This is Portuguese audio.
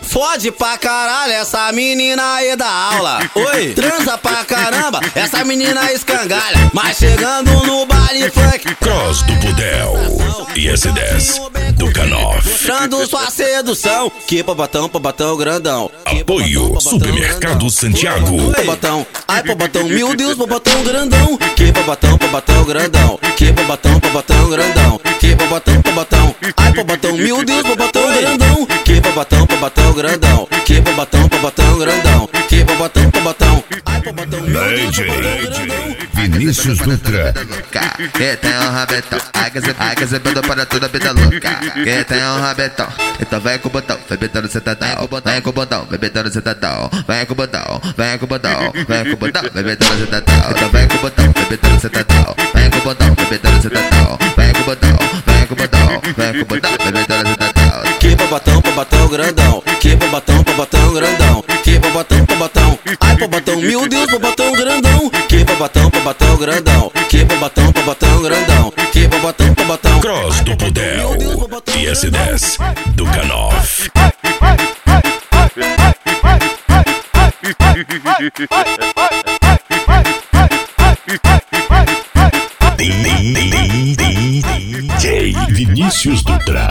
Fode pra caralho, essa menina aí da aula. Oi, transa pra caramba, essa menina escangalha. Mas chegando no baile funk, Cross do Budel e S10 do K9. mostrando sua sedução. Que pobatão grandão. Apoio Supermercado Santiago. Pobatão, ai pobatão, meu Deus, pobatão grandão. Que pobatão grandão. Que pobatão grandão. Que pobatão, ai pobatão, meu Deus, pobatão grandão. Que pobatão grandão. Que pobatão grandão. Que pobatão, ai pobatão, meu Deus, pobatão grandão. Vinícius Dutra. Que tem um rabetão, ai que você perdeu para toda a vida louca. Que tem um rabetão, então vem com o botão, vem betando cidadão. Vem com o botão, vem betando cidadão. Vem com o botão, vem com o botão, vem com o botão, vem betando cidadão. Então vem com o botão, vem betando cidadão. Vem com o botão, vem betando cidadão. Vem com o botão, vem com o botão, vem com o botão, vem betando cidadão. Que pobatão grandão. Que pobatão grandão. Que pobatão, ai pobatão, meu Deus, pobatão grandão. Que pobatão grandão. Que pobatão grandão. Que pobatão, Cross do Budel e S10 do K9. DJ Vinícius Dutra.